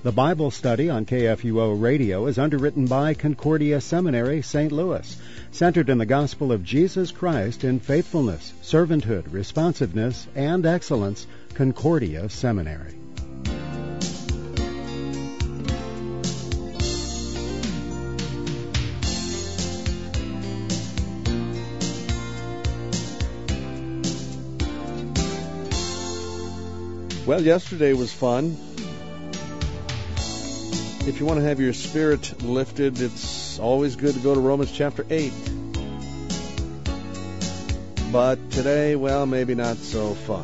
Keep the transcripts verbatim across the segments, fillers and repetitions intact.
The Bible study on K F U O Radio is underwritten by Concordia Seminary, Saint Louis, centered in the gospel of Jesus Christ in faithfulness, servanthood, responsiveness, and excellence. Concordia Seminary. Well, yesterday was fun. If you want to have your spirit lifted, it's always good to go to Romans chapter eight. But today, well, maybe not so fun.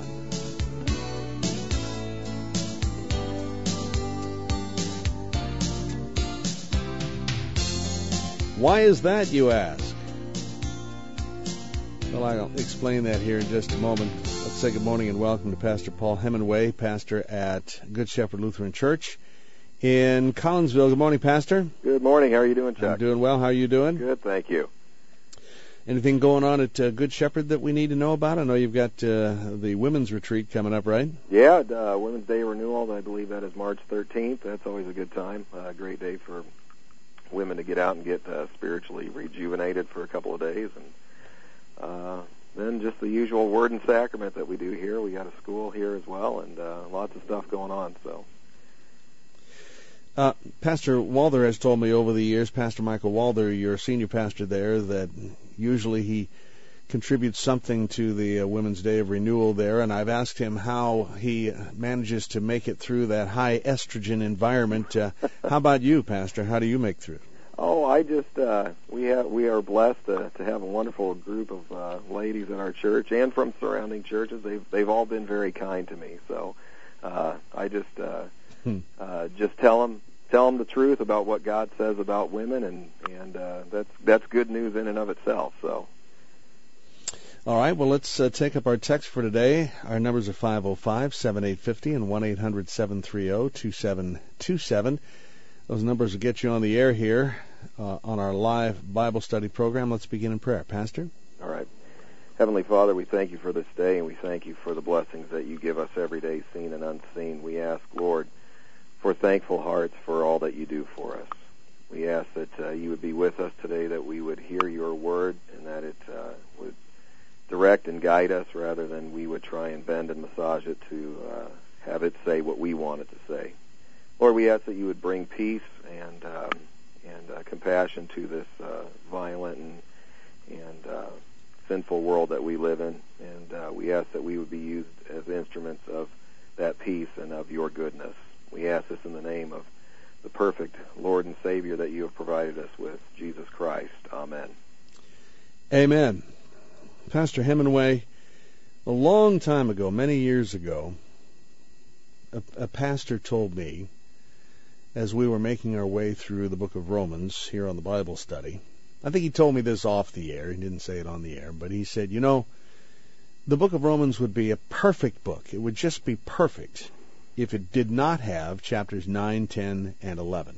Why is that, you ask? Well, I'll explain that here in just a moment. Let's say good morning and welcome to Pastor Paul Hemingway, pastor at Good Shepherd Lutheran Church in Collinsville. Good morning, Pastor. Good morning. How are you doing, Chuck? I'm doing well. How are you doing? Good, thank you. Anything going on at uh, Good Shepherd that we need to know about? I know you've got uh, the women's retreat coming up, right? Yeah, uh, Women's Day renewal. I believe that is March thirteenth. That's always a good time. A uh, great day for women to get out and get uh, spiritually rejuvenated for a couple of days. And uh, then just the usual word and sacrament that we do here. We got a school here as well, and uh, lots of stuff going on. So. Uh, Pastor Walther has told me over the years, Pastor Michael Walther, your senior pastor there, that usually he contributes something to the uh, Women's Day of Renewal there, and I've asked him how he manages to make it through that high estrogen environment. Uh, how about you, Pastor? How do you make through? Oh, I just, uh, we have, we are blessed to, to have a wonderful group of uh, ladies in our church and from surrounding churches. They've, they've all been very kind to me, so uh, I just... Uh, Hmm. Uh, just tell them, tell them the truth about what God says about women, and and uh, that's that's good news in and of itself. So, all right. Well, let's uh, take up our text for today. Our numbers are five oh five, seven eight five oh and one eight hundred, seven three zero, two seven two seven. Those numbers will get you on the air here uh, on our live Bible study program. Let's begin in prayer, Pastor. All right. Heavenly Father, we thank you for this day, and we thank you for the blessings that you give us every day, seen and unseen. We ask, Lord, for thankful hearts for all that you do for us. We ask that uh, you would be with us today, that we would hear your word, and that it uh, would direct and guide us rather than we would try and bend and massage it to uh, have it say what we want it to say. Lord, we ask that you would bring peace and um, and uh, compassion to this uh, violent and, and uh, sinful world that we live in, and uh, we ask that we would be used as instruments of that peace and of your goodness. We ask this in the name of the perfect Lord and Savior that you have provided us with, Jesus Christ. Amen. Amen. Pastor Hemingway, a long time ago, many years ago, a, a pastor told me, as we were making our way through the book of Romans here on the Bible study, I think he told me this off the air, he didn't say it on the air, but he said, you know, the book of Romans would be a perfect book. It would just be perfect if it did not have chapters nine, ten, and eleven.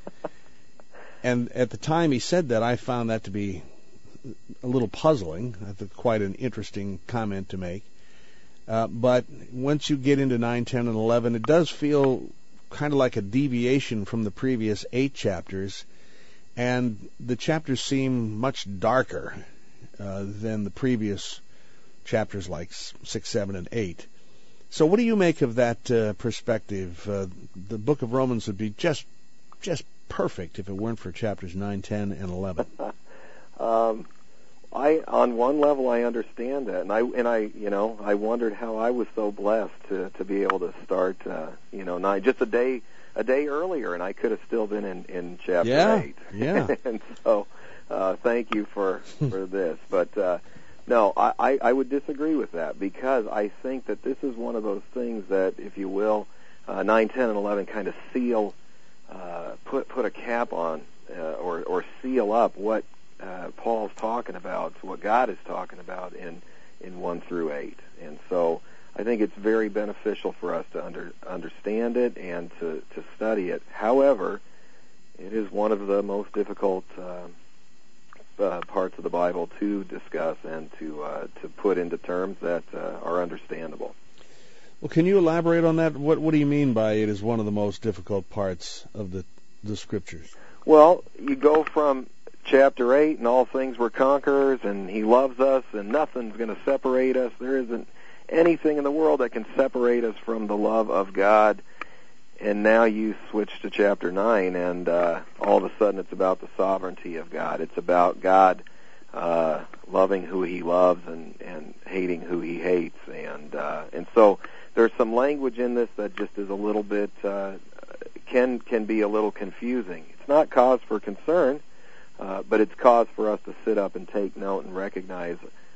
And at the time he said that, I found that to be a little puzzling. I think quite an interesting comment to make. Uh, but once you get into nine, ten, and eleven, it does feel kind of like a deviation from the previous eight chapters, and the chapters seem much darker uh, than the previous chapters like six, seven, and eight. So what do you make of that uh, perspective? Uh, the book of Romans would be just just perfect if it weren't for chapters nine, ten, and eleven. um, I, on one level, I understand that, and I and I, you know, I wondered how I was so blessed to to be able to start, uh, you know, nine just a day a day earlier, and I could have still been in, in chapter yeah, eight. Yeah. And so, uh, thank you for for this, but. Uh, No, I, I, I would disagree with that, because I think that this is one of those things that, if you will, uh, nine, ten, and eleven kind of seal, uh, put put a cap on, uh, or, or seal up what uh, Paul's talking about, what God is talking about in, in one through eight. And so I think it's very beneficial for us to under, understand it and to, to study it. However, it is one of the most difficult uh Uh, parts of the Bible to discuss and to uh, to put into terms that uh, are understandable. Well, can you elaborate on that? What What do you mean by it is one of the most difficult parts of the the Scriptures? Well, you go from chapter eight, and all things were conquerors, and He loves us, and nothing's going to separate us. There isn't anything in the world that can separate us from the love of God. And now you switch to chapter nine, and uh, all of a sudden it's about the sovereignty of God. It's about God uh, loving who He loves and, and hating who He hates. And uh, and so there's some language in this that just is a little bit, uh, can can be a little confusing. It's not cause for concern, uh, but it's cause for us to sit up and take note and recognize,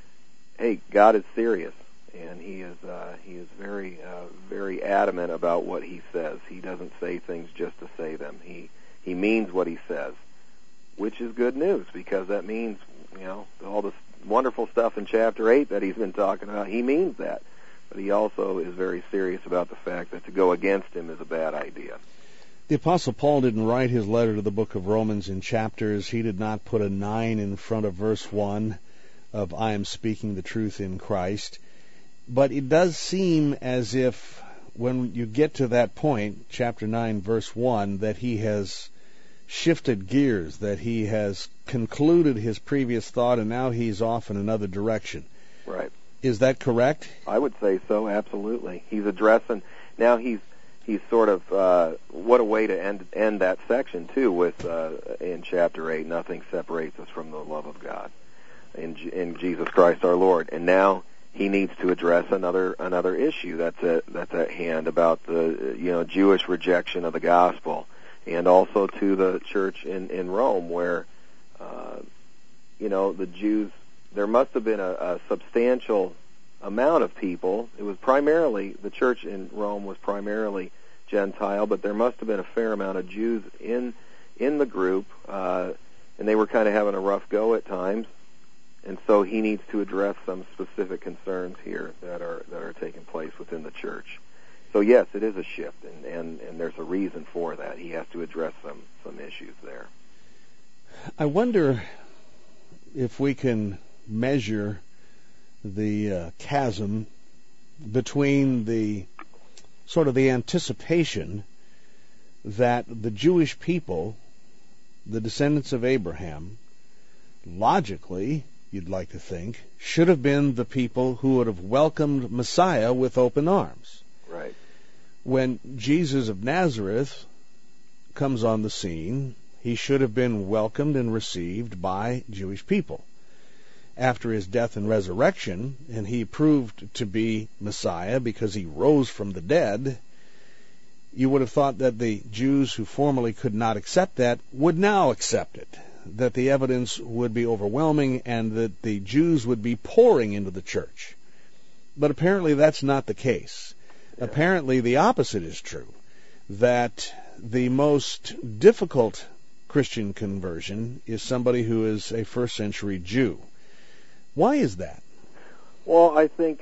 hey, God is serious. And he is uh, he is very uh, very adamant about what he says. He doesn't say things just to say them. He he means what he says, which is good news, because that means, you know, all this wonderful stuff in chapter eight that he's been talking about. He means that, but he also is very serious about the fact that to go against him is a bad idea. The Apostle Paul didn't write his letter to the book of Romans in chapters. He did not put a nine in front of verse one of I am speaking the truth in Christ. But it does seem as if when you get to that point, chapter nine, verse one, that he has shifted gears, that he has concluded his previous thought, and now he's off in another direction. Right. Is that correct? I would say so, absolutely. He's addressing, now he's he's sort of, uh, what a way to end end that section, too, with, uh, in chapter eight, nothing separates us from the love of God in, in Jesus Christ our Lord. And now he needs to address another another issue that's at that's at hand about the you know Jewish rejection of the gospel, and also to the church in in Rome, where uh, you know the Jews, there must have been a, a substantial amount of people. It was primarily, the church in Rome was primarily Gentile, but there must have been a fair amount of Jews in in the group, uh, and they were kind of having a rough go at times. And so he needs to address some specific concerns here that are that are taking place within the church. So yes, it is a shift, and, and, and there's a reason for that. He has to address some, some issues there. I wonder if we can measure the uh, chasm between the sort of the anticipation that the Jewish people, the descendants of Abraham, logically, you'd like to think, should have been the people who would have welcomed Messiah with open arms. Right. When Jesus of Nazareth comes on the scene, he should have been welcomed and received by Jewish people. After his death and resurrection, and he proved to be Messiah because he rose from the dead, you would have thought that the Jews who formerly could not accept that would now accept it, that the evidence would be overwhelming and that the Jews would be pouring into the church. But apparently that's not the case. Yeah. Apparently the opposite is true, that the most difficult Christian conversion is somebody who is a first century Jew. Why is that? Well, I think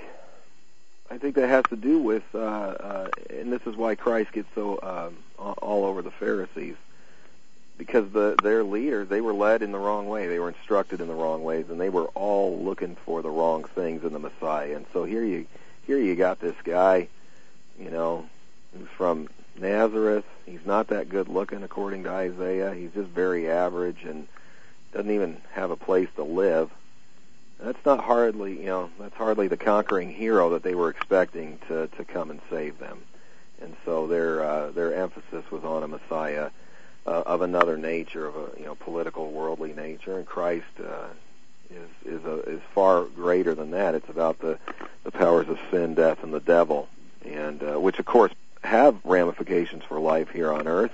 I think that has to do with, uh, uh, and this is why Christ gets so um, all over the Pharisees, because the, their leaders, they were led in the wrong way. They were instructed in the wrong ways, and they were all looking for the wrong things in the Messiah. And so here you here you got this guy, you know, who's from Nazareth. He's not that good looking, according to Isaiah. He's just very average and doesn't even have a place to live. That's not hardly, you know, that's hardly the conquering hero that they were expecting to, to come and save them. And so their uh, their emphasis was on a Messiah uh, of another nature, of a you know political, worldly nature. And Christ uh, is is a, is far greater than that. It's about the the powers of sin, death, and the devil, and uh, which of course have ramifications for life here on earth.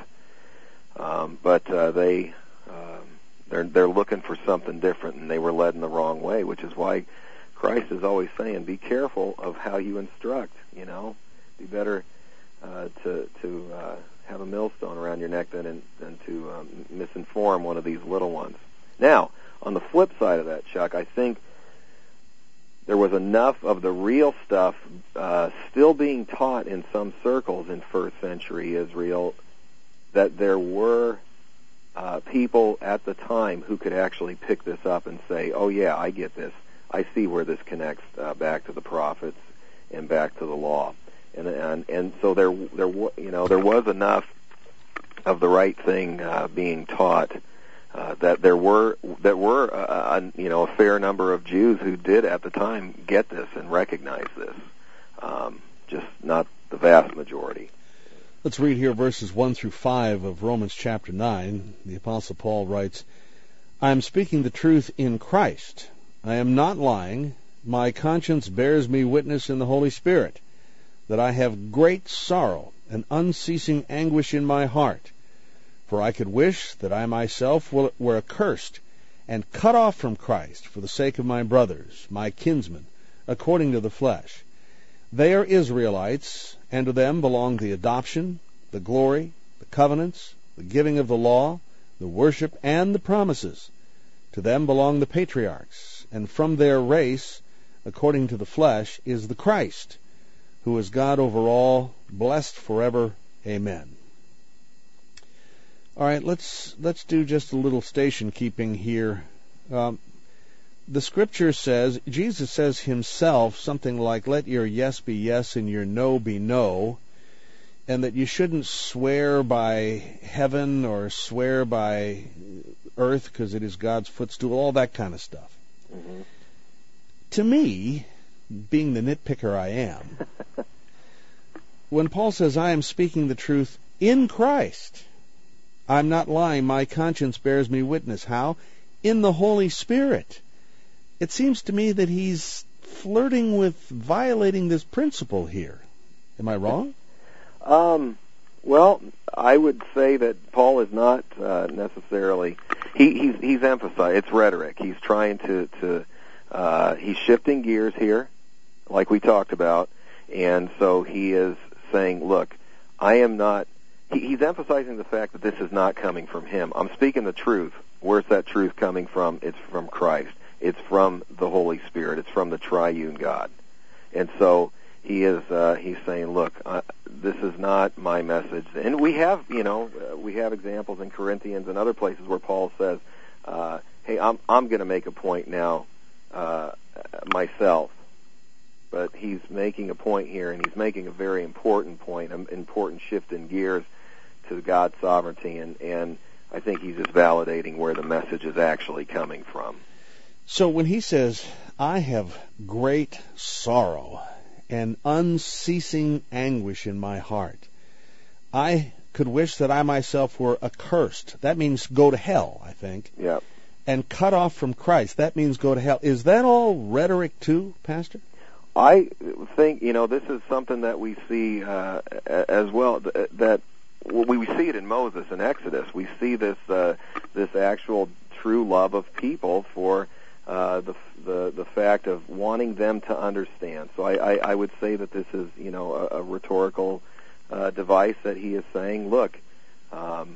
Um, but uh, they. Um, They're they're looking for something different, and they were led in the wrong way, which is why Christ is always saying, "Be careful of how you instruct." You know, be better uh, to to uh, have a millstone around your neck than than to um, misinform one of these little ones. Now, on the flip side of that, Chuck, I think there was enough of the real stuff uh, still being taught in some circles in first century Israel that there were. Uh, people at the time who could actually pick this up and say, oh yeah, I get this. I see where this connects uh, back to the prophets and back to the law. and and and so there there you know there was enough of the right thing uh, being taught uh, that there were there were a, a, you know a fair number of Jews who did at the time get this and recognize this, um, just not the vast majority. Let's read here verses one through five of Romans chapter nine. The Apostle Paul writes, "I am speaking the truth in Christ. I am not lying. My conscience bears me witness in the Holy Spirit that I have great sorrow and unceasing anguish in my heart. For I could wish that I myself were accursed and cut off from Christ for the sake of my brothers, my kinsmen, according to the flesh. They are Israelites, and to them belong the adoption, the glory, the covenants, the giving of the law, the worship, and the promises. To them belong the patriarchs, and from their race, according to the flesh, is the Christ, who is God over all, blessed forever. Amen." All right, let's let's do just a little station keeping here. Um, the Scripture says, Jesus says himself something like, "Let your yes be yes and your no be no," and that you shouldn't swear by heaven or swear by earth because it is God's footstool, all that kind of stuff. Mm-hmm. To me, being the nitpicker I am, when Paul says, "I am speaking the truth in Christ," I'm not lying, my conscience bears me witness. How? In the Holy Spirit. It seems to me that he's flirting with violating this principle here. Am I wrong? Um, well, I would say that Paul is not uh, necessarily. He, he's he's emphasized. It's rhetoric. He's trying to to. Uh, he's shifting gears here, like we talked about, and so he is saying, "Look, I am not." He, he's emphasizing the fact that this is not coming from him. I'm speaking the truth. Where's that truth coming from? It's from Christ. It's from the Holy Spirit. It's from the triune God. And so he is. Uh, he's saying, "Look, uh, this is not my message." And we have, you know, uh, we have examples in Corinthians and other places where Paul says, uh, "Hey, I'm I'm going to make a point now uh, myself." But he's making a point here, and he's making a very important point, an important shift in gears to God's sovereignty, and, and I think he's just validating where the message is actually coming from. So when he says, "I have great sorrow and unceasing anguish in my heart, I could wish that I myself were accursed," that means go to hell, I think. Yeah. "And cut off from Christ," that means go to hell. Is that all rhetoric too, Pastor? I think, you know, this is something that we see uh, as well, that we see it in Moses in Exodus. We see this uh, this actual true love of people for uh, the, the the fact of wanting them to understand. So I, I, I would say that this is, you know, a, a rhetorical uh, device that he is saying, look, um,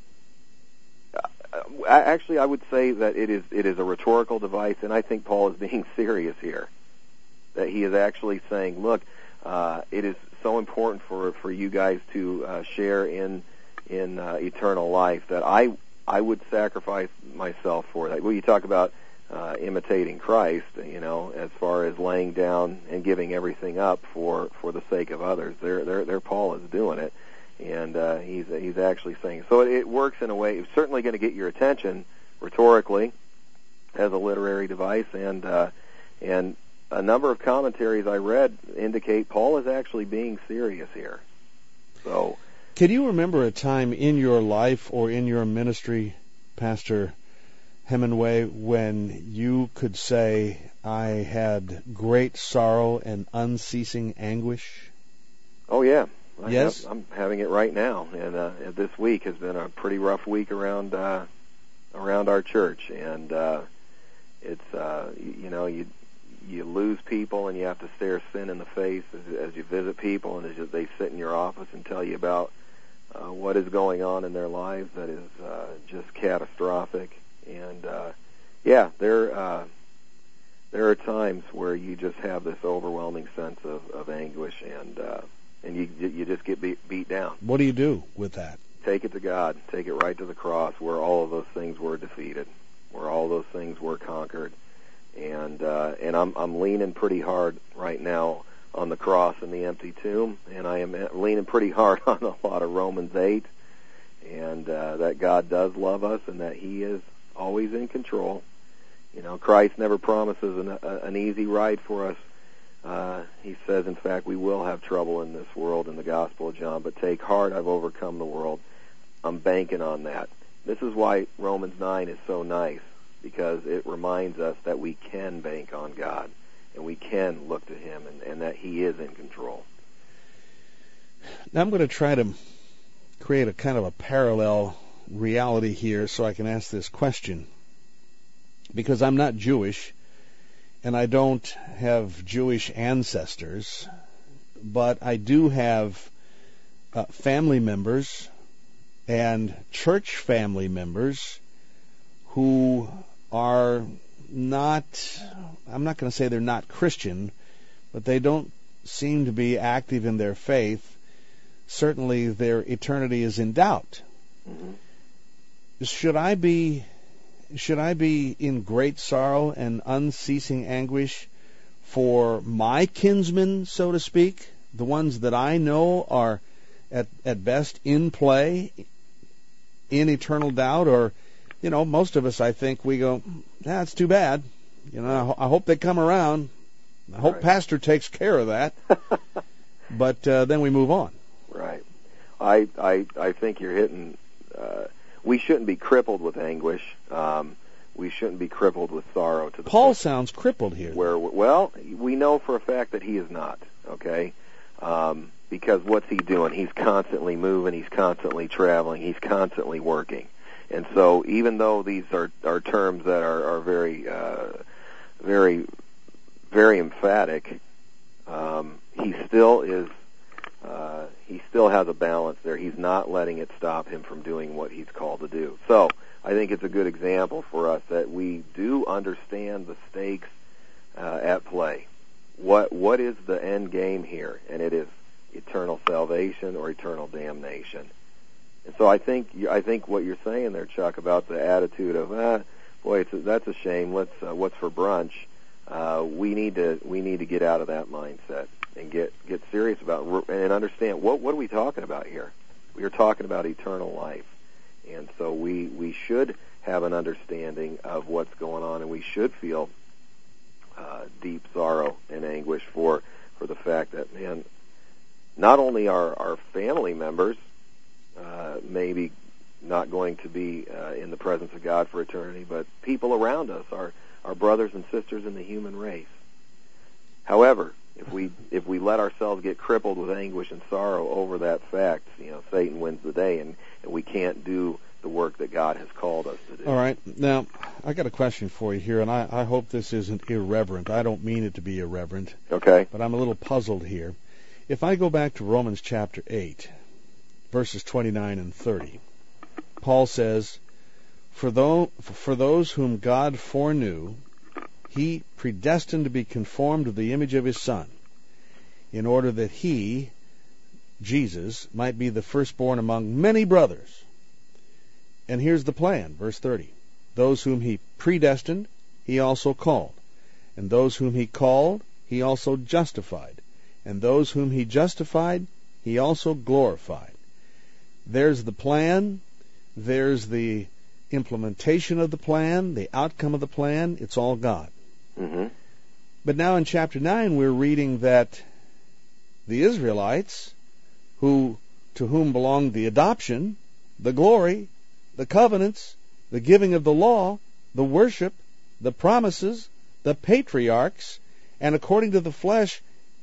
actually I would say that it is it is a rhetorical device, and I think Paul is being serious here. That he is actually saying, look, uh, it is so important for, for you guys to uh, share in in uh, eternal life that I I would sacrifice myself for that. Well, you talk about uh, imitating Christ, you know, as far as laying down and giving everything up for, for the sake of others. There, there, there. Paul is doing it, and uh, he's he's actually saying so. It, it works in a way. It's certainly going to get your attention rhetorically as a literary device, and uh, and. A number of commentaries I read indicate Paul is actually being serious here. So, can you remember a time in your life or in your ministry, Pastor Hemingway, when you could say, "I had great sorrow and unceasing anguish"? Oh, yeah. I yes? have, I'm having it right now. And uh, this week has been a pretty rough week around uh, around our church. And uh, it's, uh, you, you know, you... you lose people, and you have to stare sin in the face as, as you visit people, and as you, they sit in your office and tell you about uh, what is going on in their lives that is uh, just catastrophic. And uh, yeah, there uh, there are times where you just have this overwhelming sense of, of anguish, and uh, and you you just get beat, beat down. What do you do with that? Take it to God. Take it right to the cross, where all of those things were defeated, where all those things were conquered. And uh, and I'm I'm leaning pretty hard right now on the cross and the empty tomb, and I am leaning pretty hard on a lot of Romans eight, and uh, that God does love us and that He is always in control. You know, Christ never promises an, a, an easy ride for us. Uh, he says, in fact, we will have trouble in this world in the Gospel of John, but take heart, I've overcome the world. I'm banking on that. This is why Romans nine is so nice, because it reminds us that we can bank on God, and we can look to Him, and, and that He is in control. Now I'm going to try to create a kind of a parallel reality here so I can ask this question, because I'm not Jewish, and I don't have Jewish ancestors, but I do have uh, family members and church family members who are not, I'm not going to say they're not Christian, but they don't seem to be active in their faith. Certainly their eternity is in doubt. Mm-hmm. Should I be should I be in great sorrow and unceasing anguish for my kinsmen, so to speak, the ones that I know are at at best in play, in eternal doubt? Or, you know, most of us, I think, we go, that's too bad. You know, I, ho- I hope they come around. I hope Right. Pastor takes care of that. But uh, then we move on. Right. I I I think you're hitting. Uh, we shouldn't be crippled with anguish. Um, we shouldn't be crippled with sorrow. To the Paul point sounds crippled here. where, well, we know for a fact that he is not. Okay. Um, because what's he doing? He's constantly moving. He's constantly traveling. He's constantly working. And so, even though these are are terms that are are very uh, very very emphatic, um, he still is. Uh, he still has a balance there. He's not letting it stop him from doing what he's called to do. So I think it's a good example for us that we do understand the stakes uh, at play. What what is the end game here? And it is eternal salvation or eternal damnation. And so I think I think what you're saying there, Chuck, about the attitude of, ah, boy, it's a, that's a shame. Let's uh, what's for brunch? Uh, we need to we need to get out of that mindset and get get serious about and understand what what are we talking about here? We are talking about eternal life, and so we we should have an understanding of what's going on, and we should feel uh, deep sorrow and anguish for for the fact that, man, not only are our family members uh, maybe not going to be uh, in the presence of God for eternity, but people around us, our our brothers and sisters in the human race. However, if we if we let ourselves get crippled with anguish and sorrow over that fact, you know, Satan wins the day, and, and we can't do the work that God has called us to do. All right. Now, I got a question for you here, and I, I hope this isn't irreverent. I don't mean it to be irreverent. Okay. But I'm a little puzzled here. If I go back to Romans chapter eight, verses twenty-nine and thirty, Paul says, For, though, for those whom God foreknew, He predestined to be conformed to the image of His Son, in order that He, Jesus, might be the firstborn among many brothers. And here's the plan, verse thirty. Those whom He predestined, He also called. And those whom He called, He also justified. And those whom He justified, He also glorified. There's the plan. There's the implementation of the plan, the outcome of the plan. It's all God. Mm-hmm. But now in chapter nine, we're reading that the Israelites, who to whom belonged the adoption, the glory, the covenants, the giving of the law, the worship, the promises, the patriarchs, and according to the flesh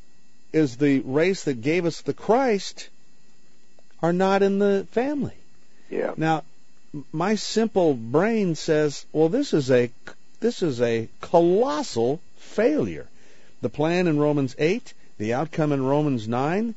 is the race that gave us the Christ, are not in the family. Yeah. Now, my simple brain says, well, this is a this is a colossal failure. The plan in Romans eight, the outcome in Romans nine,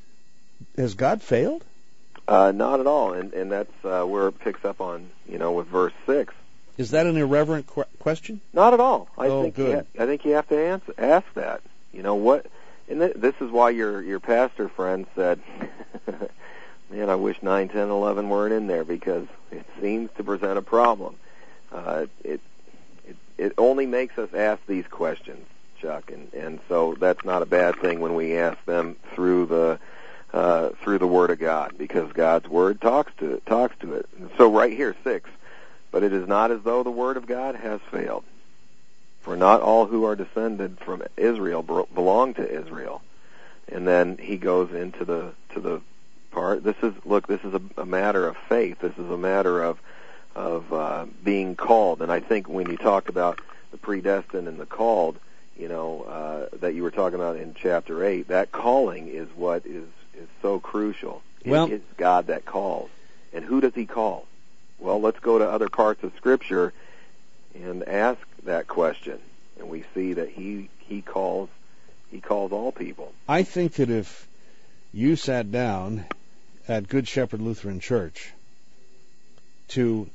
has God failed? Uh, not at all, and and that's uh, where it picks up on, you know, with verse six. Is that an irreverent qu- question? Not at all. I Oh, think good. You ha- I think you have to answer, ask that. You know what? And th- this is why your your pastor friend said, "Man, I wish nine, ten, eleven weren't in there because it seems to present a problem." Uh, it it it only makes us ask these questions, Chuck, and and so that's not a bad thing when we ask them through the uh, through the Word of God, because God's Word talks to it, talks to it. And so right here, six. But it is not as though the Word of God has failed, for not all who are descended from Israel belong to Israel. And then he goes into the to the part. This is look. This is a, a matter of faith. This is a matter of of uh, being called. And I think when you talked about the predestined and the called, you know, uh, that you were talking about in chapter eight, that calling is what is is so crucial. Well, it, it's God that calls, and who does He call? Well, let's go to other parts of Scripture and ask that question, and we see that He He calls He calls all people. I think that if you sat down at Good Shepherd Lutheran Church to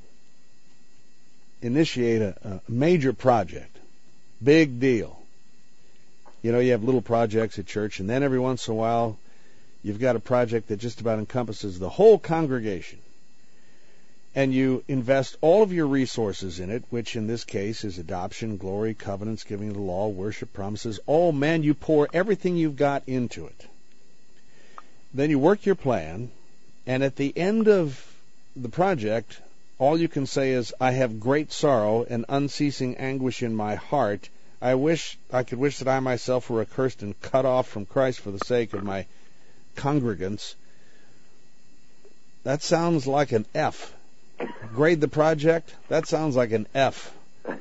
initiate a, a major project, big deal. You know, you have little projects at church, and then every once in a while you've got a project that just about encompasses the whole congregation. And you invest all of your resources in it, which in this case is adoption, glory, covenants, giving of the law, worship, promises. Oh, man, you pour everything you've got into it. Then you work your plan, and at the end of the project, all you can say is, I have great sorrow and unceasing anguish in my heart. I wish I could wish that I myself were accursed and cut off from Christ for the sake of my congregants. That sounds like an F. Grade the project? That sounds like an F.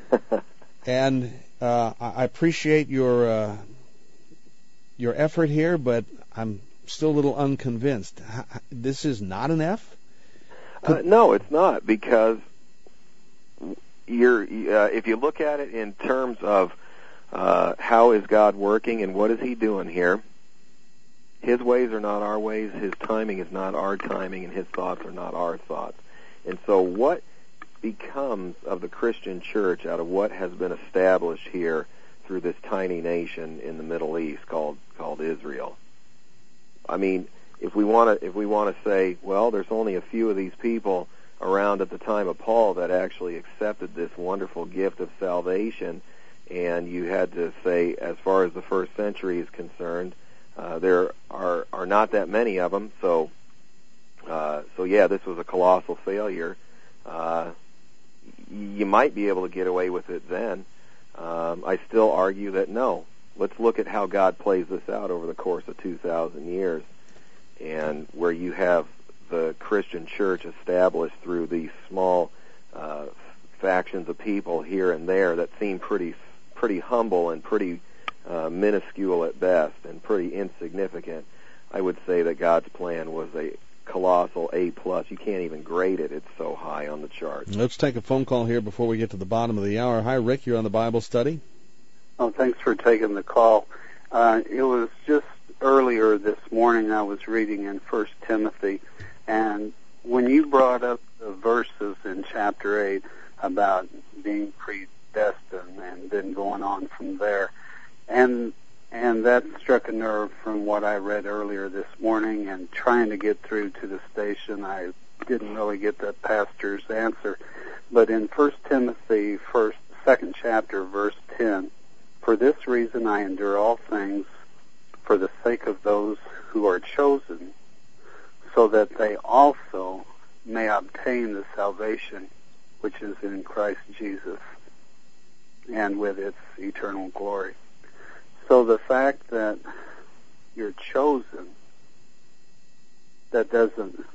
And uh, I appreciate your uh, your effort here, but I'm still a little unconvinced. This is not an F? Uh, no, it's not, because you're uh, if you look at it in terms of uh, how is God working and what is He doing here, His ways are not our ways, His timing is not our timing, and His thoughts are not our thoughts. And so what becomes of the Christian church out of what has been established here through this tiny nation in the Middle East called called Israel? I mean, if we want to if we want to say, well, there's only a few of these people around at the time of Paul that actually accepted this wonderful gift of salvation, and you had to say, as far as the first century is concerned, uh, there are are not that many of them. So. Uh, so yeah, this was a colossal failure. Uh, you might be able to get away with it then. Um, I still argue that no. Let's look at how God plays this out over the course of two thousand years, and where you have the Christian church established through these small uh, factions of people here and there that seem pretty pretty humble and pretty uh, minuscule at best and pretty insignificant. I would say that God's plan was a colossal A plus. You can't even grade it. It's so high on the chart. Let's take a phone call here before we get to the bottom of the hour. Hi, Rick. You're on the Bible study. Oh, thanks for taking the call. Uh, it was just earlier this morning I was reading in First Timothy, and when you brought up the verses in chapter eight about being predestined and then going on from there, and And that struck a nerve from what I read earlier this morning, and trying to get through to the station, I didn't really get the pastor's answer. But in First Timothy, first, second chapter, verse ten, for this reason I endure all things for the sake of those who are chosen, so that they also may obtain the salvation which is in Christ Jesus, and with its eternal glory. So the fact that you're chosen, that doesn't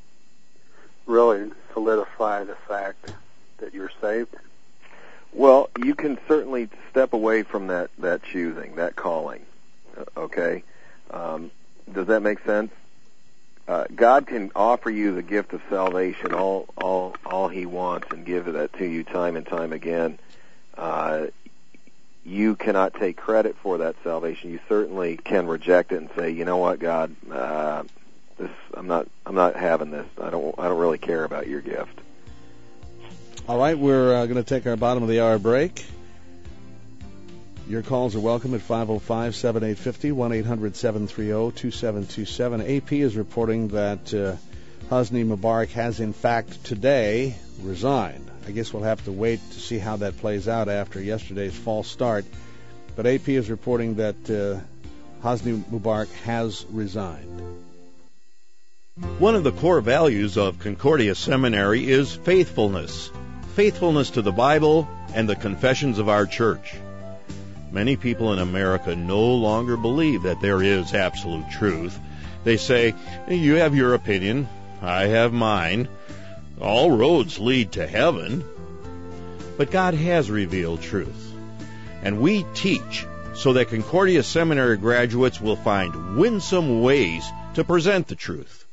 really solidify the fact that you're saved? Well, you can certainly step away from that, that choosing, that calling, okay? Um, does that make sense? Uh, God can offer you the gift of salvation all, all, all He wants and give that to you time and time again. Uh, you cannot take credit for that salvation. You certainly can reject it and say, you know what, God, uh, this I'm not I'm not having this. I don't I don't really care about your gift. All right, we're uh, going to take our bottom of the hour break. Your calls are welcome at five oh five, seven eight five oh, one eight hundred, seven three oh, two seven two seven. A P is reporting that uh, Hosni Mubarak has, in fact, today resigned. I guess we'll have to wait to see how that plays out after yesterday's false start But A P is reporting that uh, Hosni Mubarak has resigned. One of the core values of Concordia Seminary is faithfulness. Faithfulness to the Bible and the confessions of our church. Many people in America no longer believe that there is absolute truth. They say, you have your opinion, I have mine. All roads lead to heaven. But God has revealed truth. And we teach so that Concordia Seminary graduates will find winsome ways to present the truth.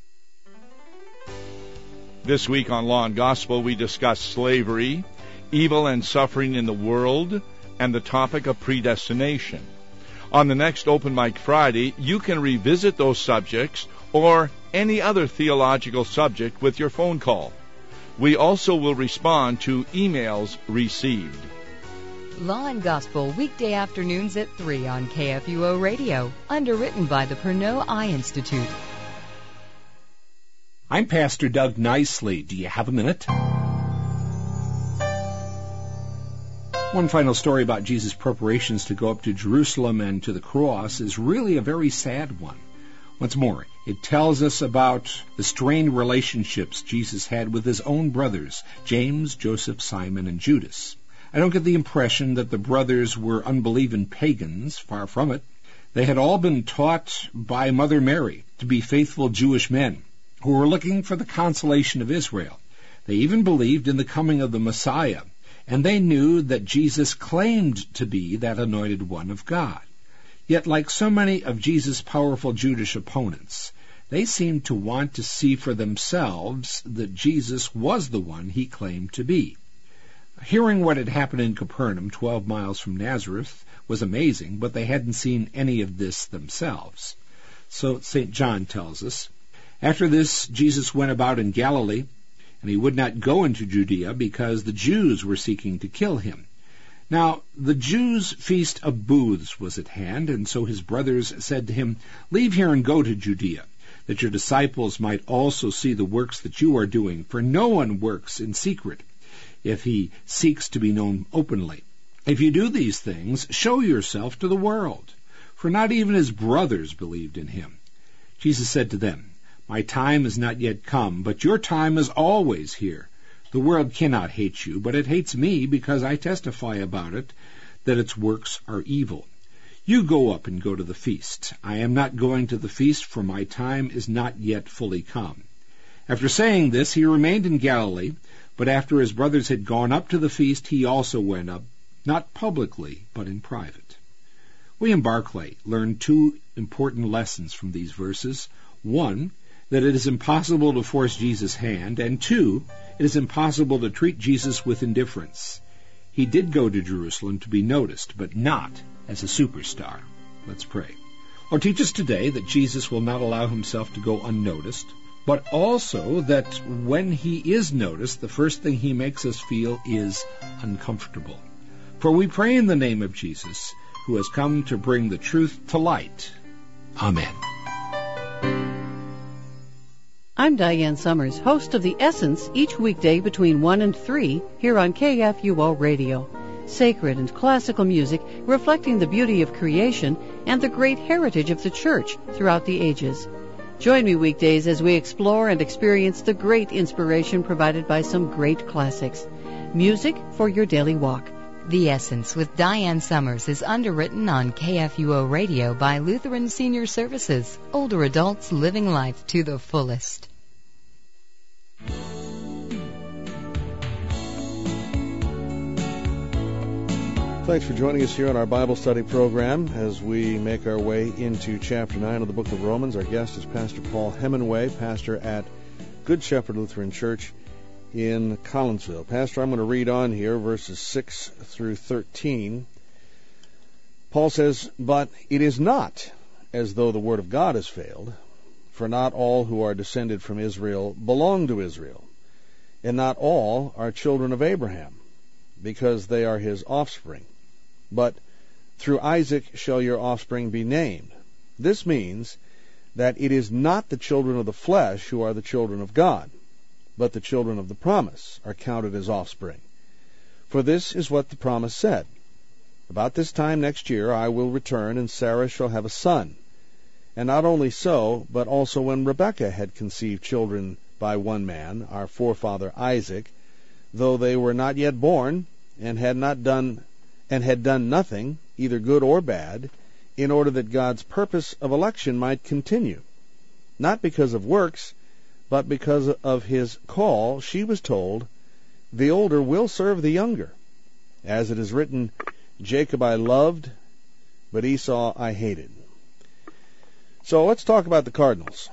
This week on Law and Gospel, we discuss slavery, evil and suffering in the world, and the topic of predestination. On the next Open Mic Friday, you can revisit those subjects or any other theological subject with your phone call. We also will respond to emails received. Law and Gospel, weekday afternoons at three on K F U O Radio, underwritten by the Pernod Eye Institute. I'm Pastor Doug Nicely. Do you have a minute? One final story about Jesus' preparations to go up to Jerusalem and to the cross is really a very sad one. Once more, it tells us about the strained relationships Jesus had with his own brothers, James, Joseph, Simon, and Judas. I don't get the impression that the brothers were unbelieving pagans, far from it. They had all been taught by Mother Mary to be faithful Jewish men who were looking for the consolation of Israel. They even believed in the coming of the Messiah, and they knew that Jesus claimed to be that anointed one of God. Yet, like so many of Jesus' powerful Jewish opponents, they seemed to want to see for themselves that Jesus was the one he claimed to be. Hearing what had happened in Capernaum, twelve miles from Nazareth, was amazing, but they hadn't seen any of this themselves. So Saint John tells us, after this, Jesus went about in Galilee, and he would not go into Judea because the Jews were seeking to kill him. Now, the Jews' feast of booths was at hand, and so his brothers said to him, "Leave here and go to Judea, that your disciples might also see the works that you are doing, for no one works in secret if he seeks to be known openly. If you do these things, show yourself to the world." For not even his brothers believed in him. Jesus said to them, "My time is not yet come, but your time is always here. The world cannot hate you, but it hates me because I testify about it, that its works are evil. You go up and go to the feast. I am not going to the feast, for my time is not yet fully come." After saying this, he remained in Galilee, but after his brothers had gone up to the feast, he also went up, not publicly, but in private. William Barclay learned two important lessons from these verses. One, that it is impossible to force Jesus' hand, and two, it is impossible to treat Jesus with indifference. He did go to Jerusalem to be noticed, but not as a superstar. Let's pray. Lord, teach us today that Jesus will not allow himself to go unnoticed, but also that when he is noticed, the first thing he makes us feel is uncomfortable. For we pray in the name of Jesus, who has come to bring the truth to light. Amen. I'm Diane Summers, host of The Essence, each weekday between one and three here on K F U O Radio. Sacred and classical music reflecting the beauty of creation and the great heritage of the Church throughout the ages. Join me weekdays as we explore and experience the great inspiration provided by some great classics. Music for your daily walk. The Essence with Diane Summers is underwritten on K F U O Radio by Lutheran Senior Services, older adults living life to the fullest. Thanks for joining us here on our Bible study program as we make our way into chapter nine of the book of Romans. Our guest is Pastor Paul Hemingway, pastor at Good Shepherd Lutheran Church in Collinsville. Pastor, I'm going to read on here verses six through thirteen. Paul says, "But it is not as though the word of God has failed, for not all who are descended from Israel belong to Israel, and not all are children of Abraham, because they are his offspring. But through Isaac shall your offspring be named. This means that it is not the children of the flesh who are the children of God, but the children of the promise are counted as offspring. For this is what the promise said, About this time next year I will return, and Sarah shall have a son. And not only so, but also when Rebekah had conceived children by one man, our forefather Isaac, though they were not yet born, and had not done and had done nothing, either good or bad, in order that God's purpose of election might continue. Not because of works, but because of his call, she was told, the older will serve the younger. As it is written, Jacob I loved, but Esau I hated. So let's talk about the Cardinals.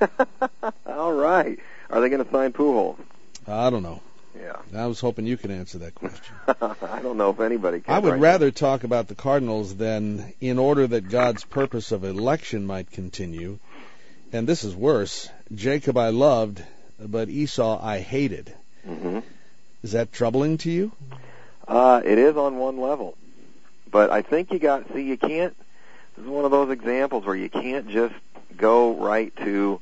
All right. Are they going to sign Pujols? I don't know. Yeah. I was hoping you could answer that question. I don't know if anybody can. I would right rather now. talk about the Cardinals than in order that God's purpose of election might continue. And this is worse. Jacob I loved, but Esau I hated. Mm-hmm. Is that troubling to you? Uh, it is on one level. But I think you got, see, you can't, this is one of those examples where you can't just go right to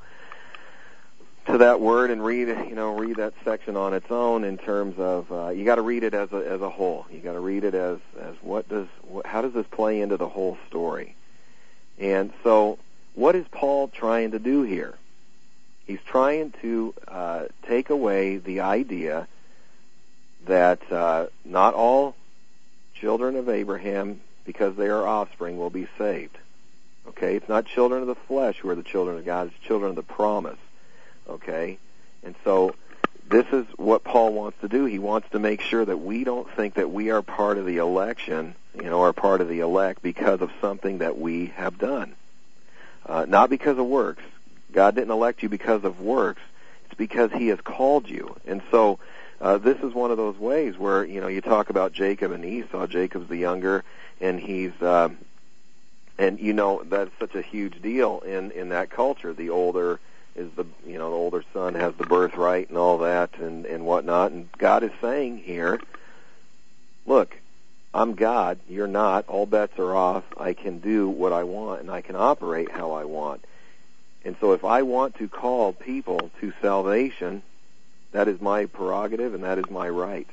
to that word and read, you know, read that section on its own in terms of, uh, you got to read it as a as a whole. You got to read it as, as what does, what, how does this play into the whole story? And so, what is Paul trying to do here? He's trying to uh, take away the idea that uh, not all children of Abraham, because they are offspring, will be saved. Okay? It's not children of the flesh who are the children of God. It's children of the promise. Okay? And so this is what Paul wants to do. He wants to make sure that we don't think that we are part of the election, you know, or part of the elect because of something that we have done. Uh, not because of works. God didn't elect you because of works. It's because he has called you. And so uh, this is one of those ways where, you know, you talk about Jacob and Esau. Jacob's the younger, and he's, uh, and you know, that's such a huge deal in, in that culture. The older is the, you know, the older son has the birthright and all that and, and whatnot. And God is saying here, look, I'm God, you're not, all bets are off, I can do what I want and I can operate how I want. And so if I want to call people to salvation, that is my prerogative and that is my right.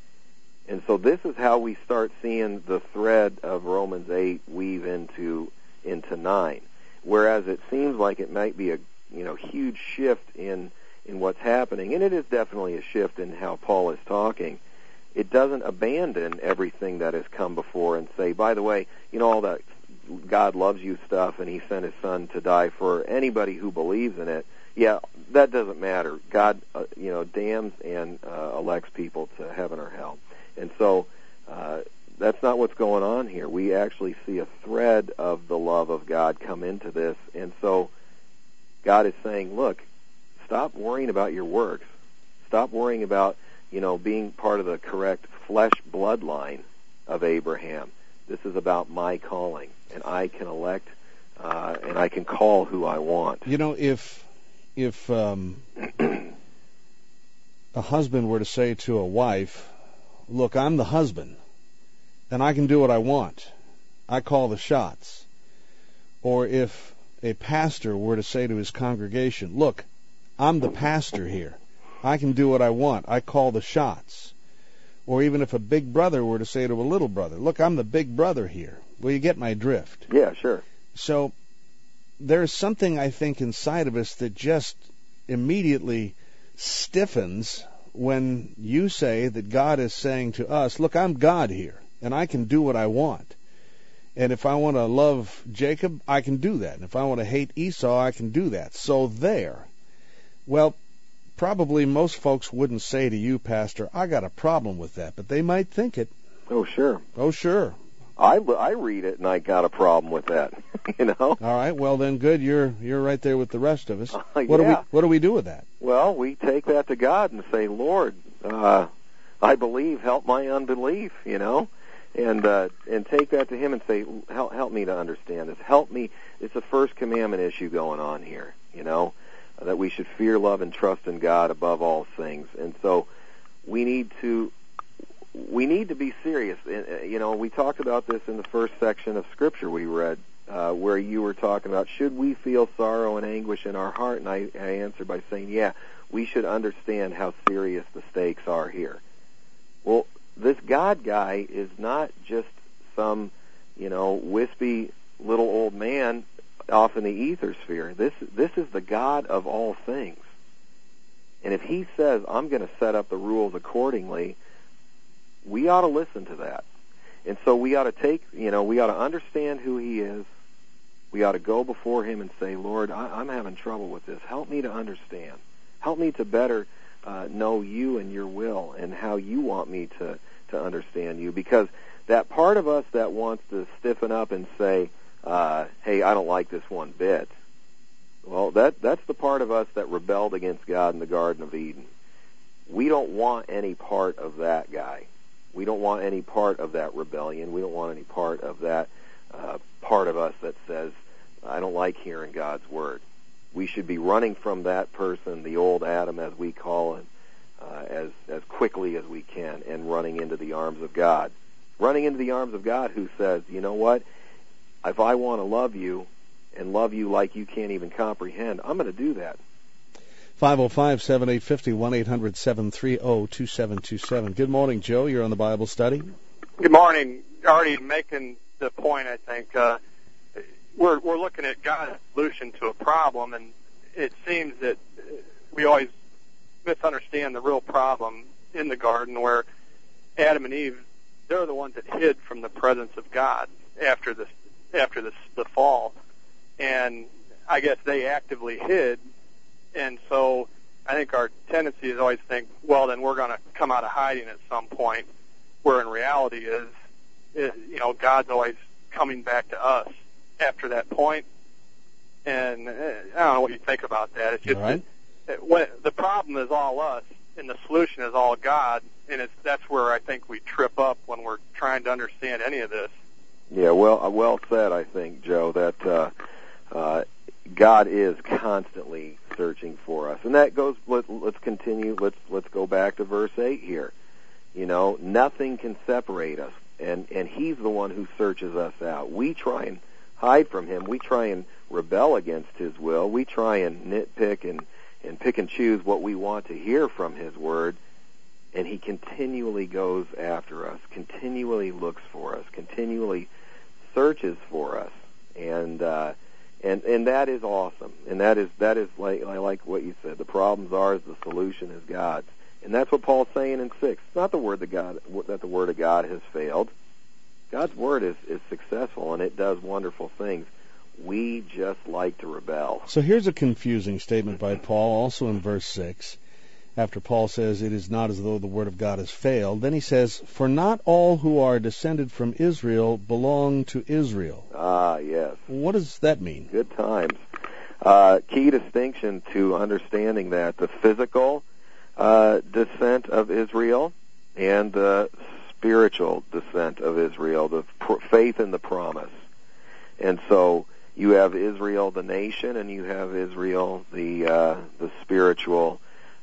And so this is how we start seeing the thread of Romans eight weave into into nine. Whereas it seems like it might be a you know huge shift in, in what's happening, and it is definitely a shift in how Paul is talking. It doesn't abandon everything that has come before and say, by the way, you know, all that God loves you stuff and he sent his son to die for anybody who believes in it. Yeah, that doesn't matter. God, uh, you know, damns and uh, elects people to heaven or hell. And so uh, that's not what's going on here. We actually see a thread of the love of God come into this. And so God is saying, look, stop worrying about your works. Stop worrying about, you know, being part of the correct flesh bloodline of Abraham. This is about my calling, and I can elect, uh, and I can call who I want. You know, if if um, a husband were to say to a wife, look, I'm the husband, and I can do what I want. I call the shots. Or if a pastor were to say to his congregation, look, I'm the pastor here. I can do what I want. I call the shots. Or even if a big brother were to say to a little brother, look, I'm the big brother here. Well, you get my drift. Yeah, sure. So there's something, I think, inside of us that just immediately stiffens when you say that God is saying to us, look, I'm God here, and I can do what I want. And if I want to love Jacob, I can do that. And if I want to hate Esau, I can do that. So there. Well, probably most folks wouldn't say to you, Pastor, I got a problem with that, but they might think it. Oh, sure. Oh, sure. I, I read it, and I got a problem with that, you know? All right, well, then, good. You're you're right there with the rest of us. Uh, what, yeah. do we, what do we do with that? Well, we take that to God and say, Lord, uh, I believe, help my unbelief, you know? And uh, and take that to him and say, help, help me to understand this. Help me. It's a first commandment issue going on here, you know? That we should fear, love, and trust in God above all things. And so we need to we need to be serious. You know, we talked about this in the first section of Scripture we read, uh, where you were talking about, should we feel sorrow and anguish in our heart? And I, I answered by saying, yeah, we should understand how serious the stakes are here. Well, this God guy is not just some, you know, wispy little old man off in the ether sphere. This this is the God of all things. And if he says, I'm going to set up the rules accordingly, we ought to listen to that. And so we ought to take, you know, we ought to understand who he is. We ought to go before him and say, Lord, I, I'm having trouble with this. Help me to understand. Help me to better uh, know you and your will and how you want me to, to understand you. Because that part of us that wants to stiffen up and say, uh, hey, I don't like this one bit, well, that that's the part of us that rebelled against God in the Garden of Eden. We don't want any part of that guy. We don't want any part of that rebellion. We don't want any part of that uh, part of us that says, I don't like hearing God's word. We should be running from that person, the old Adam as we call him, uh, as, as quickly as we can, and running into the arms of God. Running into the arms of God who says, you know what, if I want to love you and love you like you can't even comprehend, I'm going to do that. five oh five, seven eight five oh, one eight hundred, seven three oh, two seven two seven. Good morning, Joe. You're on the Bible study. Good morning. Already making the point, I think. Uh, we're, we're looking at God's solution to a problem, and it seems that we always misunderstand the real problem in the garden where Adam and Eve, they're the ones that hid from the presence of God after the, after the, the fall. And I guess they actively hid. And so I think our tendency is always think, well, then we're going to come out of hiding at some point, where in reality is, is, you know, God's always coming back to us after that point. And uh, I don't know what you think about that. It's just all right. that, that when, the problem is all us, and the solution is all God, and it's that's where I think we trip up when we're trying to understand any of this. Yeah, well, uh, well said, I think, Joe, that uh, uh, God is constantly searching for us, and that goes. Let, let's continue. Let's let's go back to verse eight here. You know, nothing can separate us, and and He's the one who searches us out. We try and hide from Him. We try and rebel against His will. We try and nitpick and and pick and choose what we want to hear from His Word, and He continually goes after us, continually looks for us, continually searches for us, and. Uh, And and that is awesome, and that is that is like I like what you said. The problem's ours, the solution is God's, and that's what Paul's saying in six. It's not the word that God that the word of God has failed. God's word is is successful, and it does wonderful things. We just like to rebel. So here's a confusing statement by Paul, also in verse six. After Paul says it is not as though the word of God has failed, then he says, "For not all who are descended from Israel belong to Israel." Ah, yes. What does that mean? Good times. Uh, key distinction to understanding that the physical uh, descent of Israel and the spiritual descent of Israel, the pr- faith in the promise. And so you have Israel, the nation, and you have Israel, the uh, the spiritual.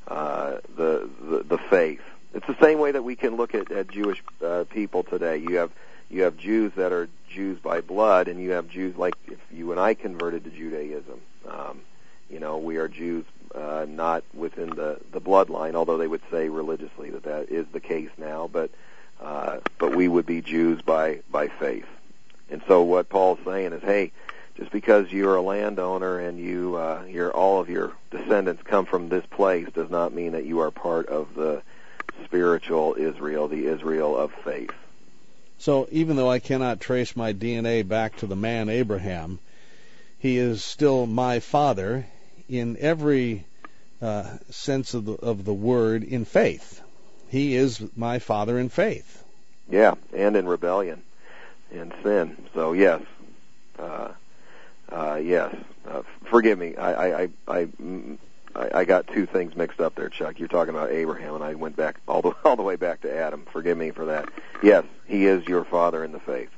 Uh, the, the the faith. It's the same way that we can look at, at Jewish uh, people today. You have you have Jews that are Jews by blood, and you have Jews like if you and I converted to Judaism. Um, you know, we are Jews uh, not within the, the bloodline, although they would say religiously that that is the case now. But uh, but we would be Jews by by faith. And so what Paul's saying is, hey, just because you're a landowner and you, uh, your all of your descendants come from this place does not mean that you are part of the spiritual Israel, the Israel of faith. So even though I cannot trace my D N A back to the man Abraham, he is still my father in every uh, sense of the, of the word in faith. He is my father in faith. Yeah, and in rebellion and sin. So yes. Uh, Uh, yes. Uh, forgive me. I, I, I, I, I got two things mixed up there, Chuck. You're talking about Abraham, and I went back all the all the way back to Adam. Forgive me for that. Yes, he is your father in the faith.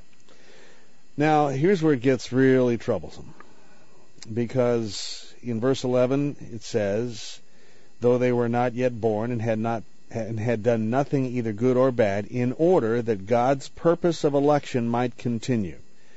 Now, here's where it gets really troublesome, because in verse eleven it says, "Though they were not yet born and had not and had done nothing either good or bad, in order that God's purpose of election might continue."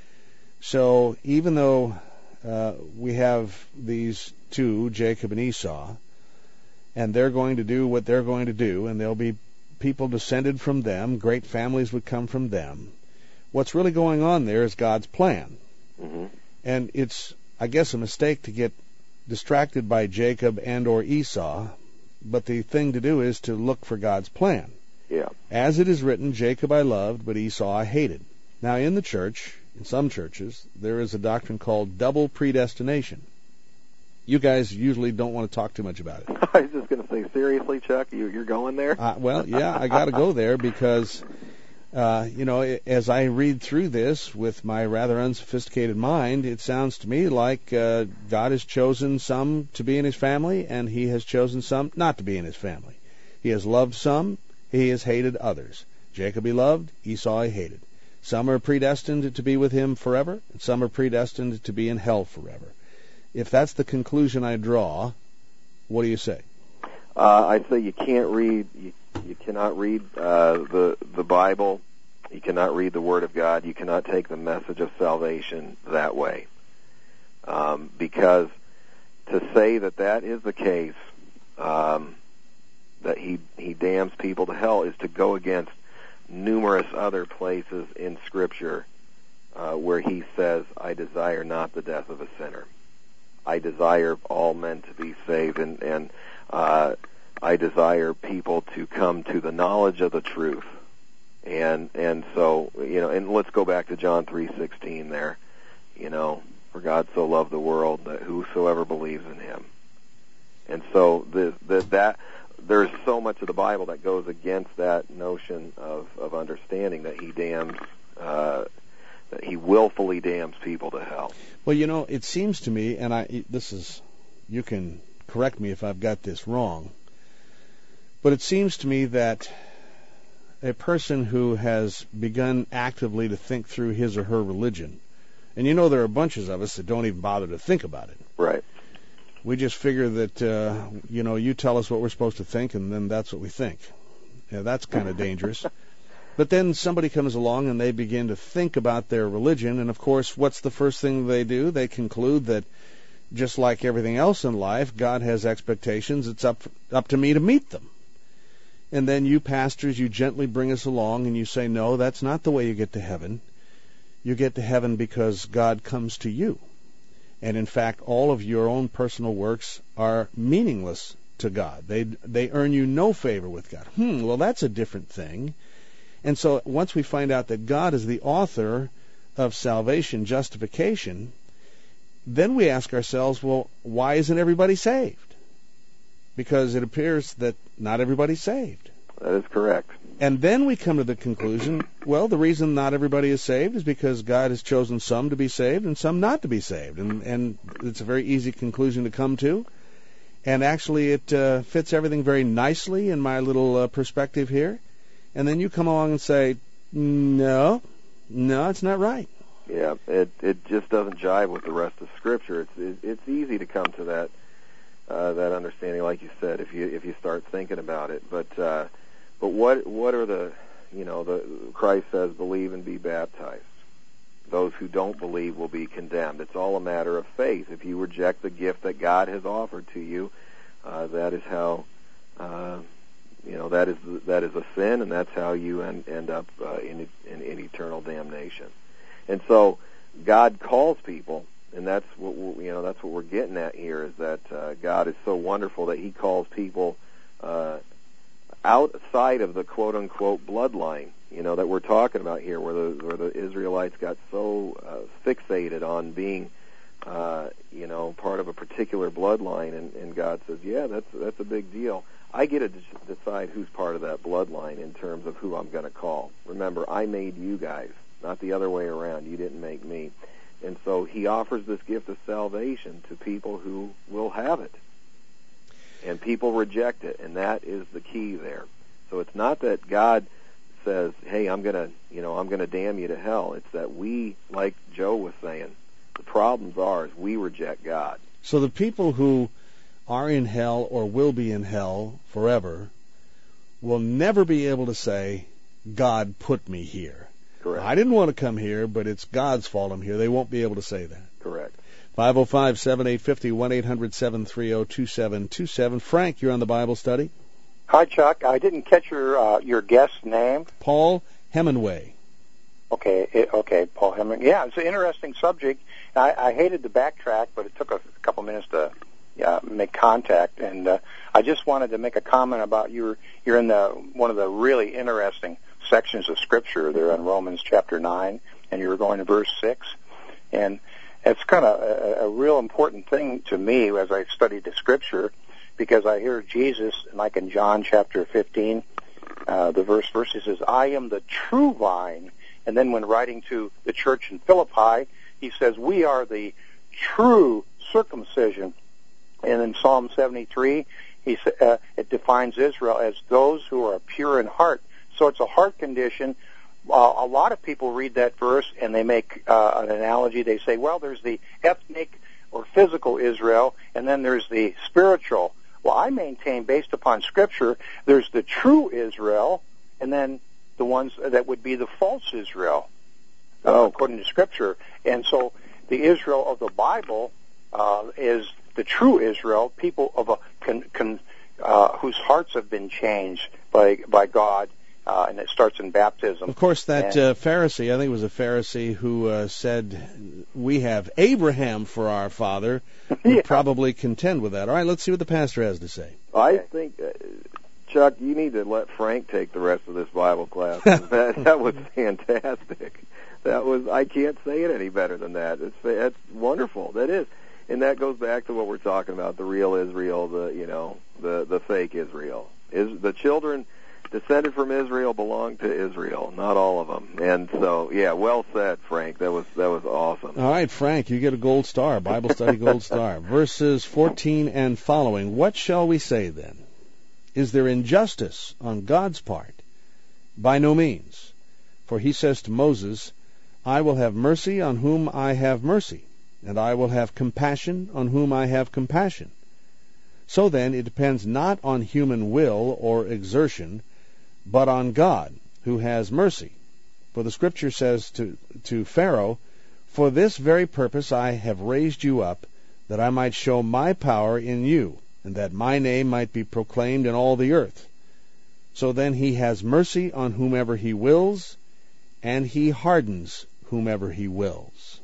So even though uh, we have these two, Jacob and Esau, and they're going to do what they're going to do, and there'll be people descended from them, great families would come from them, what's really going on there is God's plan. Mm-hmm. And it's, I guess, a mistake to get distracted by Jacob and or Esau, but the thing to do is to look for God's plan. Yeah. As it is written, Jacob I loved, but Esau I hated. Now, in the church, in some churches, there is a doctrine called double predestination. You guys usually don't want to talk too much about it. I was just going to say, seriously, Chuck, you, you're going there? Uh, well, yeah, I got to go there because, uh, you know, as I read through this with my rather unsophisticated mind, it sounds to me like uh, God has chosen some to be in his family, and he has chosen some not to be in his family. He has loved some, he has hated others. Jacob he loved, Esau he hated. Some are predestined to be with him forever, and some are predestined to be in hell forever. If that's the conclusion I draw, what do you say? Uh, I say you can't read, you, you cannot read uh, the the Bible, you cannot read the Word of God, you cannot take the message of salvation that way. Um, because to say that that is the case, um, that he he damns people to hell, is to go against numerous other places in Scripture uh, where he says, I desire not the death of a sinner. I desire all men to be saved, and, and uh, I desire people to come to the knowledge of the truth. And and so, you know, and let's go back to John three sixteen there. You know, for God so loved the world that whosoever believes in him. And so the, the, that there's so much of the Bible that goes against that notion of, of understanding that he damns uh that he willfully damns people to hell. Well, you know, it seems to me, and I this is, you can correct me if I've got this wrong, but it seems to me that a person who has begun actively to think through his or her religion, and you know there are bunches of us that don't even bother to think about it. Right. We just figure that, uh, you know, you tell us what we're supposed to think, and then that's what we think. Yeah, that's kind of dangerous. But then somebody comes along and they begin to think about their religion, and of course, what's the first thing they do? They conclude that just like everything else in life, God has expectations. It's up up to me to meet them. And then you pastors, you gently bring us along and you say, no, that's not the way you get to heaven. You get to heaven because God comes to you. And in fact, all of your own personal works are meaningless to God. They they earn you no favor with God. Hmm, well, that's a different thing. And so once we find out that God is the author of salvation, justification, then we ask ourselves, well, why isn't everybody saved? Because it appears that not everybody's saved. That is correct. And then we come to the conclusion, well, the reason not everybody is saved is because God has chosen some to be saved and some not to be saved. And, and it's a very easy conclusion to come to. And actually it uh, fits everything very nicely in my little uh, perspective here. And then you come along and say, no, no, it's not right. Yeah, it it just doesn't jive with the rest of Scripture. It's it, it's easy to come to that uh, that understanding, like you said, if you if you start thinking about it. But uh, but what what are the you know the Christ says, believe and be baptized. Those who don't believe will be condemned. It's all a matter of faith. If you reject the gift that God has offered to you, uh, that is how. Uh, You know, that is that is a sin, and that's how you end, end up uh, in, in in eternal damnation. And so, God calls people, and that's what we're, you know that's what we're getting at here, is that uh, God is so wonderful that He calls people uh, outside of the quote unquote bloodline. You know that we're talking about here, where the where the Israelites got so uh, fixated on being, uh, you know, part of a particular bloodline, and, and God says, yeah, that's that's a big deal. I get to decide who's part of that bloodline in terms of who I'm going to call. Remember, I made you guys, not the other way around. You didn't make me. And so he offers this gift of salvation to people who will have it. And people reject it, and that is the key there. So it's not that God says, hey, I'm going to, you know, I'm going to damn you to hell. It's that we, like Joe was saying, the problem's ours. We reject God. So the people who are in hell or will be in hell forever will never be able to say, God put me here. Correct. I didn't want to come here, but it's God's fault I'm here. They won't be able to say that. Correct. five oh five, seven eight five oh, one eight hundred, seven three oh, two seven two seven. Frank, you're on the Bible study. Hi, Chuck. I didn't catch your uh, your guest's name. Paul Hemingway. Okay, it, okay, Paul Hemming. Yeah, it's an interesting subject. I, I hated to backtrack, but it took a couple minutes to uh, make contact, and uh, I just wanted to make a comment about you're you're in the one of the really interesting sections of Scripture there in Romans chapter nine, and you were going to verse six, and it's kind of a, a real important thing to me as I studied the Scripture, because I hear Jesus, like in John chapter fifteen, uh, the verse verse he says, "I am the true vine." And then when writing to the church in Philippi, he says, "We are the true circumcision." And in Psalm seventy-three, he uh, it defines Israel as those who are pure in heart. So it's a heart condition. Uh, a lot of people read that verse and they make uh, an analogy. They say, well, there's the ethnic or physical Israel, and then there's the spiritual. Well, I maintain, based upon Scripture, there's the true Israel, and then the ones that would be the false Israel, uh, according to Scripture. And so the Israel of the Bible uh, is the true Israel, people of a con, con, uh, whose hearts have been changed by by God, uh, and it starts in baptism. Of course, that and, uh, Pharisee, I think it was a Pharisee who uh, said, "We have Abraham for our father," would yeah. probably contend with that. All right, let's see what the pastor has to say. I think, uh, Chuck, you need to let Frank take the rest of this Bible class. that, that was fantastic. That was, I can't say it any better than that. It's, it's wonderful. That is. And that goes back to what we're talking about, the real Israel, the, you know, the, the fake Israel. Is the children descended from Israel belong to Israel, not all of them. And so, yeah, well said, Frank. That was, that was awesome. All right, Frank, you get a gold star, Bible study gold star. Verses fourteen and following. What shall we say then? Is there injustice on God's part? By no means. For he says to Moses, "I will have mercy on whom I have mercy, and I will have compassion on whom I have compassion." So then, it depends not on human will or exertion, but on God, who has mercy. For the Scripture says to, to Pharaoh, "For this very purpose I have raised you up, that I might show my power in you, and that my name might be proclaimed in all the earth." So then he has mercy on whomever he wills, and he hardens whomever he wills.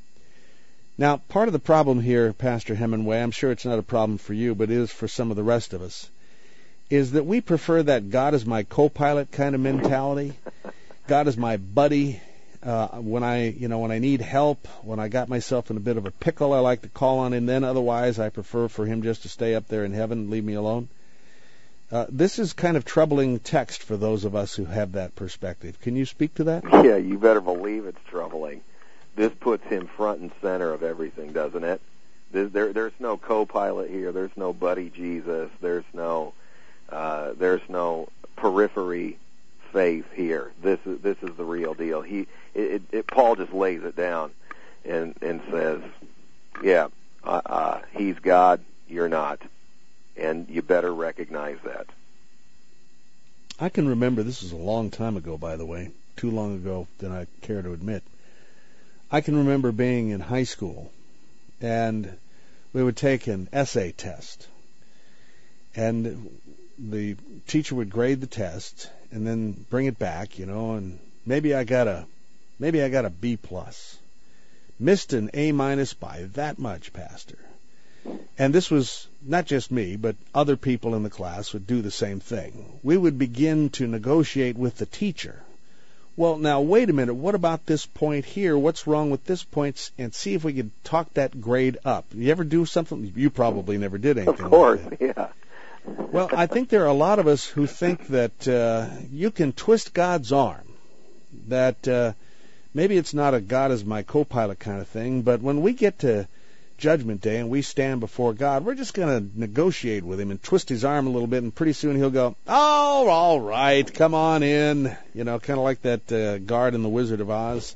Now, part of the problem here, Pastor Hemingway, I'm sure it's not a problem for you, but it is for some of the rest of us, is that we prefer that God is my co-pilot kind of mentality. God is my buddy. Uh, when I, you know, when I need help, when I got myself in a bit of a pickle, I like to call on him then. Otherwise, I prefer for him just to stay up there in heaven and leave me alone. Uh, this is kind of troubling text for those of us who have that perspective. Can you speak to that? Yeah, you better believe it's troubling. This puts him front and center of everything, doesn't it? There's, there, there's no co-pilot here. There's no buddy Jesus. There's no, uh, there's no periphery faith here. This is this is the real deal. He, it, it, Paul just lays it down, and and says, yeah, uh, uh, he's God, you're not, and you better recognize that. I can remember, this is a long time ago, by the way, too long ago than I care to admit. I can remember being in high school, and we would take an essay test, and the teacher would grade the test and then bring it back, you know, and maybe I got a maybe I got a B plus, missed an A minus by that much, Pastor. And this was not just me, but other people in the class would do the same thing. We would begin to negotiate with the teacher. Well, now, wait a minute. What about this point here? What's wrong with this point? And see if we could talk that grade up. You ever do something? You probably never did anything. Of course, like yeah. Well, I think there are a lot of us who think that uh, you can twist God's arm, that uh, maybe it's not a God is my co-pilot kind of thing, but when we get to Judgment Day and we stand before God, we're just going to negotiate with him and twist his arm a little bit, and pretty soon he'll go, "Oh, all right, come on in." You know, kind of like that uh, guard in The Wizard of Oz.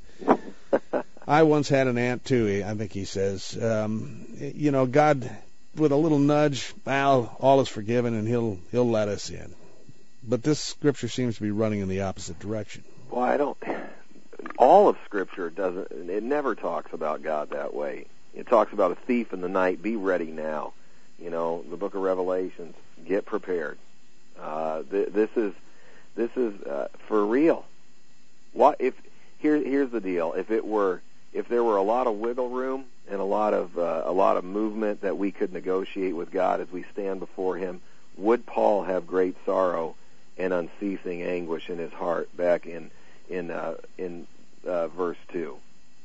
I once had an aunt, too, I think he says, um, you know, God, with a little nudge, well, all is forgiven, and he'll he'll let us in. But this Scripture seems to be running in the opposite direction. Well, I don't... All of Scripture doesn't... It never talks about God that way. It talks about a thief in the night. Be ready now. You know, the book of Revelations. Get prepared. Uh, th- this is this is uh, for real. What if here, here's the deal. If it were, if there were a lot of wiggle room and a lot of uh, a lot of movement that we could negotiate with God as we stand before Him, would Paul have great sorrow and unceasing anguish in his heart? Back in in uh, in uh, verse two.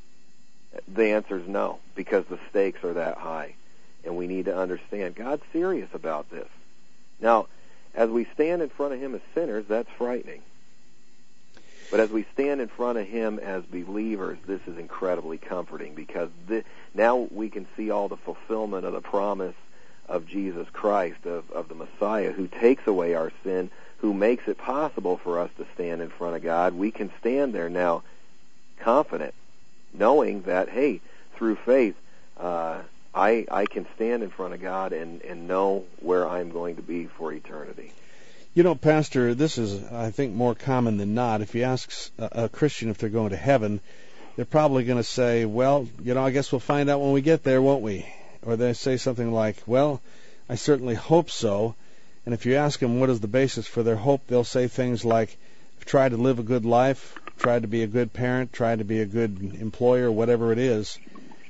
The answer is no, because the stakes are that high, and we need to understand God's serious about this. Now, as we stand in front of Him as sinners, that's frightening. But as we stand in front of Him as believers, this is incredibly comforting, because this, now we can see all the fulfillment of the promise of Jesus Christ, of, of the Messiah, who takes away our sin, who makes it possible for us to stand in front of God. We can stand there now confident, knowing that, hey, through faith, uh, I I can stand in front of God and, and know where I'm going to be for eternity. You know, Pastor, this is, I think, more common than not. If you ask a, a Christian if they're going to heaven, they're probably going to say, well, you know, I guess we'll find out when we get there, won't we? Or they say something like, well, I certainly hope so. And if you ask them what is the basis for their hope, they'll say things like, try to live a good life, try to be a good parent, try to be a good employer, whatever it is.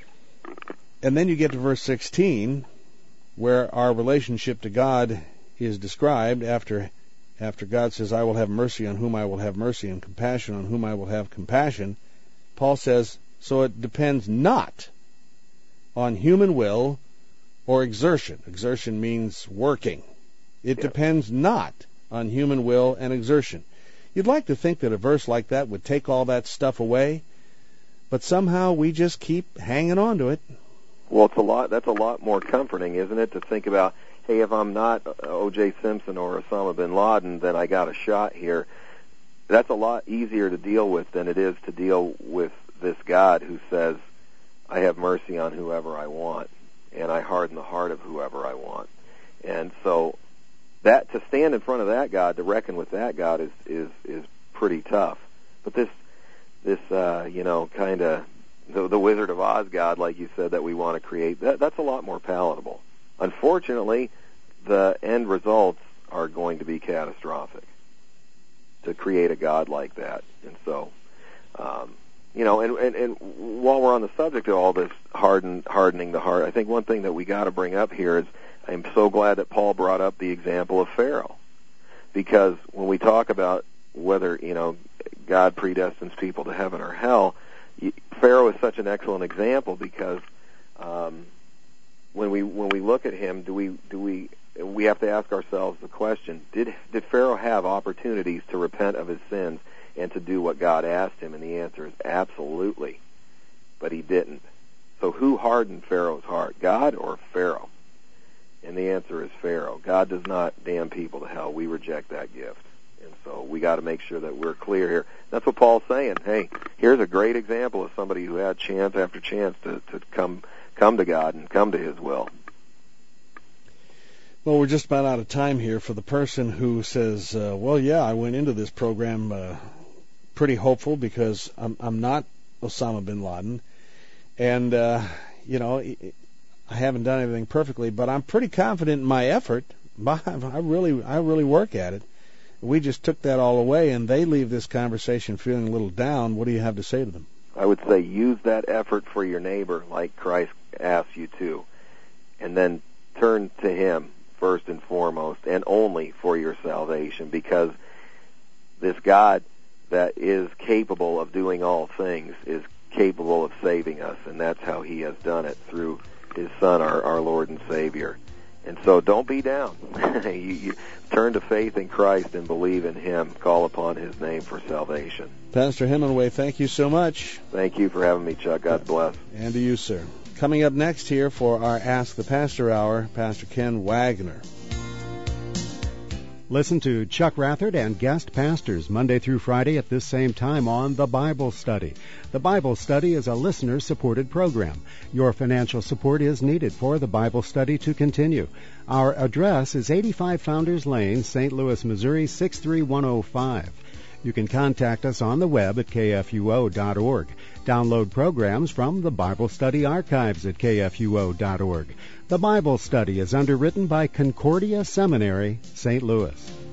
And then you get to verse sixteen, where our relationship to God is described after after God says, I will have mercy on whom I will have mercy, and compassion on whom I will have compassion. Paul says, so it depends not on human will or exertion. Exertion means working. It yeah. depends not on human will and exertion. You'd like to think that a verse like that would take all that stuff away, but somehow we just keep hanging on to it. Well, it's a lot. That's a lot more comforting, isn't it, to think about, hey, if I'm not O J Simpson or Osama bin Laden, then I got a shot here. That's a lot easier to deal with than it is to deal with this God who says, I have mercy on whoever I want, and I harden the heart of whoever I want. And so that to stand in front of that God, to reckon with that God, is is, is pretty tough. But this, this uh, you know, kind of the, the Wizard of Oz God, like you said, that we want to create, that, that's a lot more palatable. Unfortunately, the end results are going to be catastrophic to create a God like that. And so, um, you know, and, and, and while we're on the subject of all this harden, hardening the heart, I think one thing that we got to bring up here is I'm so glad that Paul brought up the example of Pharaoh, because when we talk about whether, you know, God predestines people to heaven or hell, Pharaoh is such an excellent example, because um, when we when we look at him, do we do we we have to ask ourselves the question: Did did Pharaoh have opportunities to repent of his sins and to do what God asked him? And the answer is absolutely, but he didn't. So who hardened Pharaoh's heart, God or Pharaoh? And the answer is Pharaoh. God does not damn people to hell. We reject that gift. And so we got to make sure that we're clear here. That's what Paul's saying. Hey, here's a great example of somebody who had chance after chance to, to come come to God and come to His will. Well, we're just about out of time here. For the person who says, uh, well, yeah, I went into this program uh, pretty hopeful because I'm, I'm not Osama bin Laden. And, uh, you know, I haven't done everything perfectly, but I'm pretty confident in my effort. I really, I really work at it. We just took that all away, and they leave this conversation feeling a little down. What do you have to say to them? I would say use that effort for your neighbor like Christ asks you to, and then turn to Him first and foremost and only for your salvation, because this God that is capable of doing all things is capable of saving us, and that's how He has done it through His Son, our, our Lord and Savior. And so don't be down. you, you turn to faith in Christ and believe in Him. Call upon His name for salvation. Pastor Hemingway, thank you so much. Thank you for having me, Chuck. God bless. And to you, sir. Coming up next here for our Ask the Pastor Hour, Pastor Ken Wagner. Listen to Chuck Rathert and guest pastors Monday through Friday at this same time on The Bible Study. The Bible Study is a listener-supported program. Your financial support is needed for the Bible Study to continue. Our address is eighty-five Founders Lane, Saint Louis, Missouri, six three one oh five. You can contact us on the web at k f u o dot org. Download programs from the Bible Study archives at k f u o dot org. The Bible Study is underwritten by Concordia Seminary, Saint Louis.